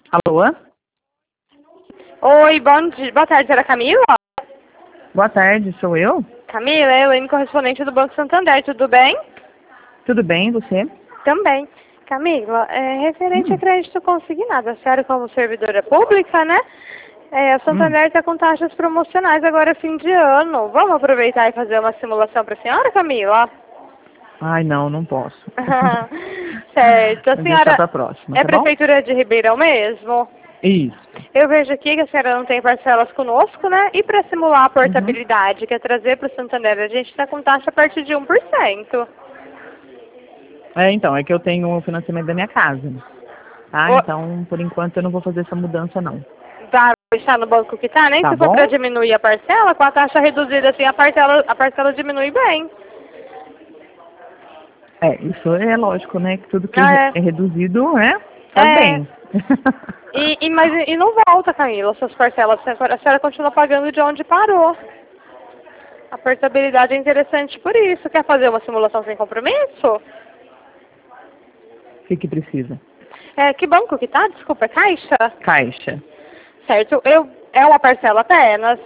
Alô? Oi, bom dia. Boa tarde, era Camila? Boa tarde, sou eu? Camila, é Elaine, correspondente do Banco Santander, tudo bem? Tudo bem, você? Também. Camila, referente a crédito consignado, a senhora como servidora pública, né? A Santander está com taxas promocionais agora fim de ano. Vamos aproveitar e fazer uma simulação para a senhora, Camila? Ai, não posso. Certo. A Vou deixar senhora pra próxima, é tá bom? Prefeitura de Ribeirão mesmo? Isso. Eu vejo aqui que a senhora não tem parcelas conosco, né? E para simular a Uhum. portabilidade, que é trazer para o Santander, a gente está com taxa a partir de 1%. Então, é que eu tenho o financiamento da minha casa, tá? O- Então, por enquanto, eu não vou fazer essa mudança, não. Vai deixar no banco que tá? Nem Tá se for para bom? diminuir a parcela, com a taxa reduzida assim, a parcela diminui bem. Isso é lógico, né? Que tudo que Ah, é reduzido, faz é. bem. Mas não volta, Camila, suas parcelas. A senhora continua pagando de onde parou. A portabilidade é interessante por isso. Quer fazer uma simulação sem compromisso? O que precisa? Que banco que tá? Desculpa, é Caixa? Caixa. Certo. É uma parcela apenas.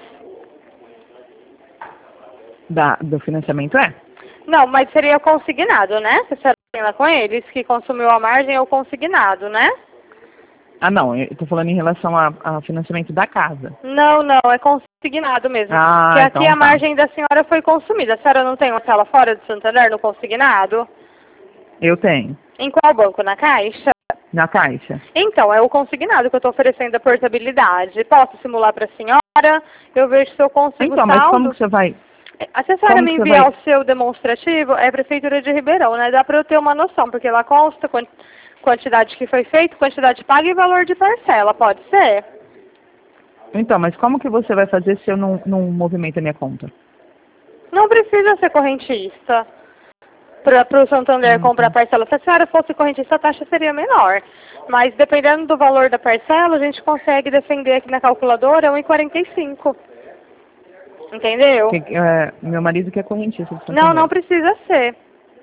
Do financiamento Não, mas seria consignado, né? Se a senhora tem lá com eles, que consumiu a margem é o consignado, né? Ah, não, eu tô falando em relação ao financiamento da casa. Não, é consignado mesmo. Ah, Que aqui então a tá. margem da senhora foi consumida. A senhora não tem uma tela fora do Santander no consignado? Eu tenho. Em qual banco? Na Caixa? Na Caixa. Então, é o consignado que eu estou oferecendo a portabilidade. Posso simular para a senhora? Eu vejo se eu consigo Então, mas como saldo. que você vai... Se a senhora Como me que você enviar vai... o seu demonstrativo, é a Prefeitura de Ribeirão, né? Dá para eu ter uma noção, porque lá consta quantidade que foi feito, quantidade paga e valor de parcela, pode ser? Então, mas como que você vai fazer se eu não movimento a minha conta? Não precisa ser correntista para o Santander comprar Tá. parcela. Se a senhora fosse correntista, a taxa seria menor. Mas dependendo do valor da parcela, a gente consegue defender aqui na calculadora 1,45. Entendeu? Meu marido que é correntista do Não, não Santander. precisa ser.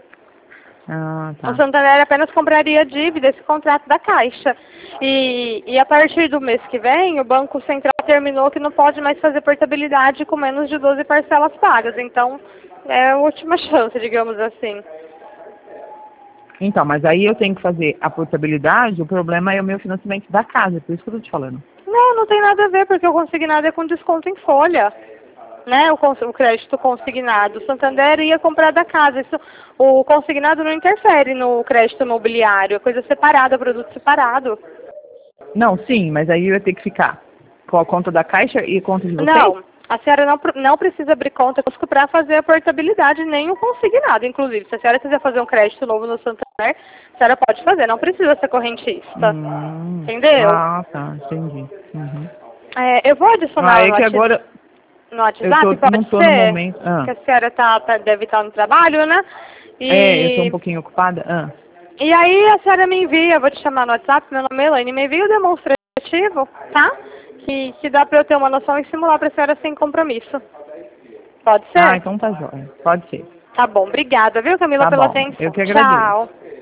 Ah, O tá. Santander apenas compraria dívida, esse contrato da Caixa. E a partir do mês que vem, o Banco Central terminou que não pode mais fazer portabilidade com menos de 12 parcelas pagas. Então, é a última chance, digamos assim. Então, mas aí eu tenho que fazer a portabilidade, o problema é o meu financiamento da casa, por isso que eu tô te falando. Não tem nada a ver, porque o consignado é com desconto em folha. Né, o crédito consignado. O Santander ia comprar da casa. O consignado não interfere no crédito imobiliário. É coisa separada, produto separado. Não, sim, mas aí eu ia ter que ficar com a conta da Caixa e a conta de vocês? Não, a senhora não precisa abrir conta para fazer a portabilidade, nem o consignado, inclusive. Se a senhora quiser fazer um crédito novo no Santander, a senhora pode fazer, não precisa ser correntista. Entendeu? Ah, tá, entendi. Uhum. Eu vou adicionar É que agora no WhatsApp, não pode tô no ser? momento. Que a senhora deve estar no trabalho, né? Eu tô um E pouquinho ocupada. E aí a senhora me envia, eu vou te chamar no WhatsApp, meu nome é Elaine, me envia o demonstrativo, tá? Que dá pra eu ter uma noção e simular pra senhora sem compromisso. Pode ser? Então tá jóia. Pode ser. Tá bom, obrigada, viu, Camila, Tá pela bom. atenção. Eu que agradeço. Tchau.